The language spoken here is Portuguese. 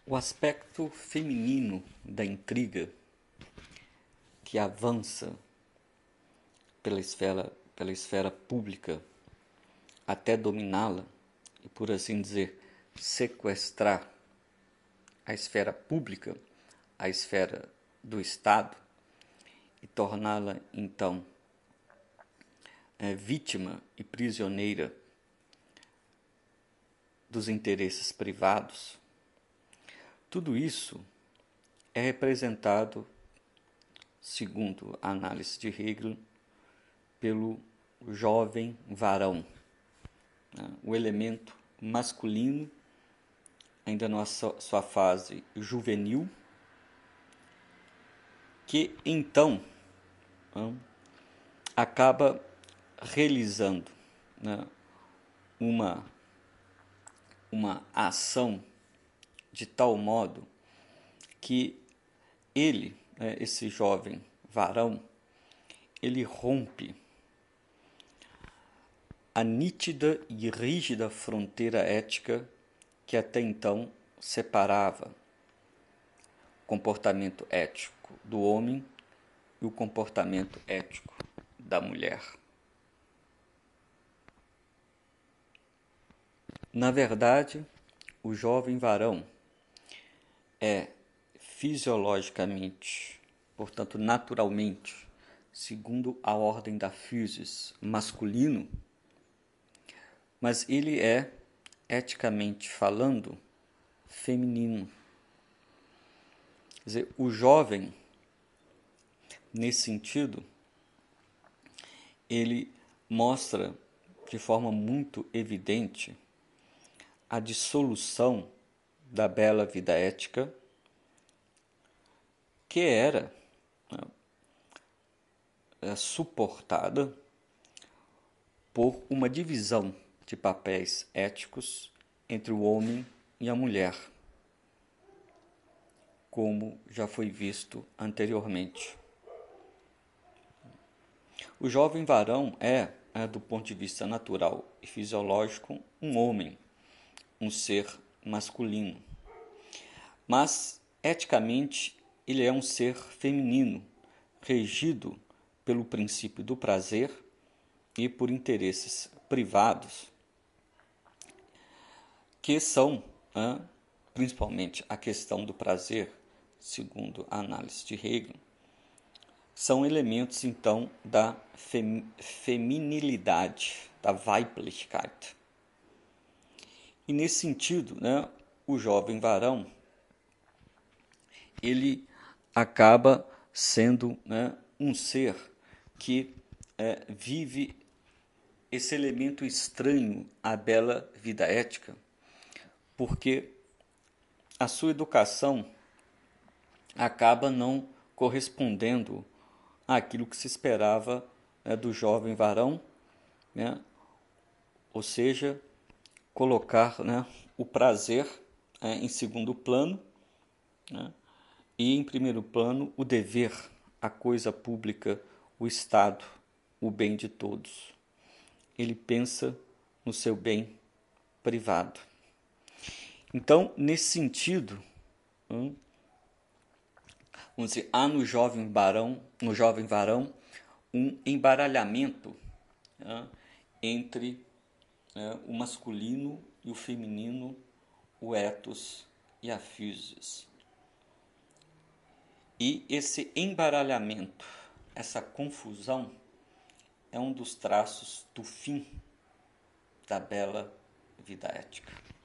O aspecto feminino da intriga que avança pela esfera pública até dominá-la e, por assim dizer, sequestrar a esfera pública, a esfera do Estado, e torná-la, então, vítima e prisioneira dos interesses privados. Tudo isso é representado, segundo a análise de Hegel, pelo jovem varão, o elemento masculino, ainda na sua fase juvenil, que então acaba realizando uma ação de tal modo que ele, esse jovem varão, ele rompe a nítida e rígida fronteira ética que até então separava o comportamento ético do homem e o comportamento ético da mulher. Na verdade, o jovem varão é fisiologicamente, portanto naturalmente, segundo a ordem da physis, masculino, mas ele é, eticamente falando, feminino. Quer dizer, o jovem, nesse sentido, ele mostra de forma muito evidente a dissolução da bela vida ética, que era suportada por uma divisão de papéis éticos entre o homem e a mulher, como já foi visto anteriormente. O jovem varão é, do ponto de vista natural e fisiológico, um homem, um ser masculino. Mas, eticamente, ele é um ser feminino, regido pelo princípio do prazer e por interesses privados, que são, principalmente a questão do prazer, segundo a análise de Hegel, são elementos, então, da feminilidade, da Weiblichkeit. E, nesse sentido, o jovem varão, ele acaba sendo um ser que vive esse elemento estranho à bela vida ética, porque a sua educação acaba não correspondendo àquilo que se esperava do jovem varão, ou seja, colocar o prazer em segundo plano, e em primeiro plano o dever, a coisa pública, o Estado, o bem de todos. Ele pensa no seu bem privado. Então, nesse sentido, vamos dizer, há no jovem varão um embaralhamento entre o masculino e o feminino, o ethos e a physis. E esse embaralhamento, essa confusão, é um dos traços do fim da bela vida ética.